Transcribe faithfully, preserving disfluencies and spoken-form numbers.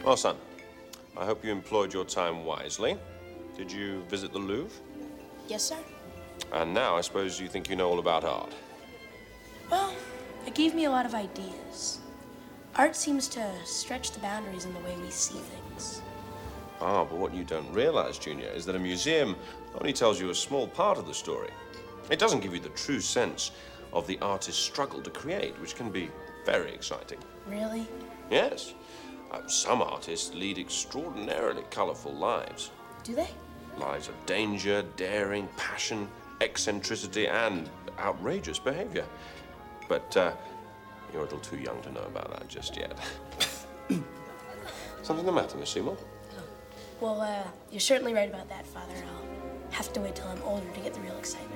Well, son, I hope you employed your time wisely. Did you visit the Louvre? Yes, sir. And now I suppose you think you know all about art. Well, it gave me a lot of ideas. Art seems to stretch the boundaries in the way we see things. Ah, but what you don't realize, Junior, is that a museum only tells you a small part of the story. It doesn't give you the true sense of the artist's struggle to create, which can be very exciting. Really? Yes. Uh, some artists lead extraordinarily colorful lives. Do they? Lives of danger, daring, passion, eccentricity, and outrageous behavior. But uh, you're a little too young to know about that just yet. Something the matter, Miss Seymour? Well, uh, you're certainly right about that, Father. I'll have to wait till I'm older to get the real excitement.